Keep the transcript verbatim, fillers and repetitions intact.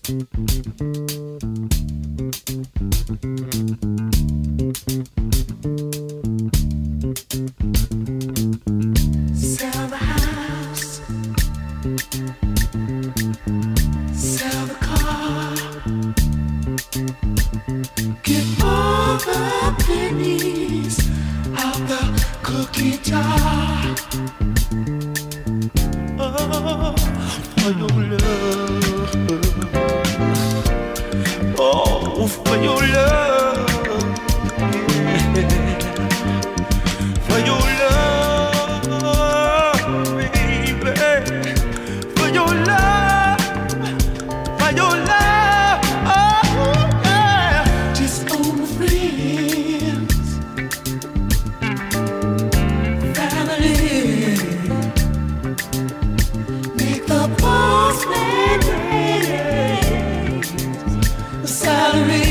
Sell the house, sell the car, get all the pennies out the cookie jar. Oh, for your love, oh, for your love, yeah. For your love, baby, for your love, for your love, oh yeah. Just old friends, family, make the postman raise the salary.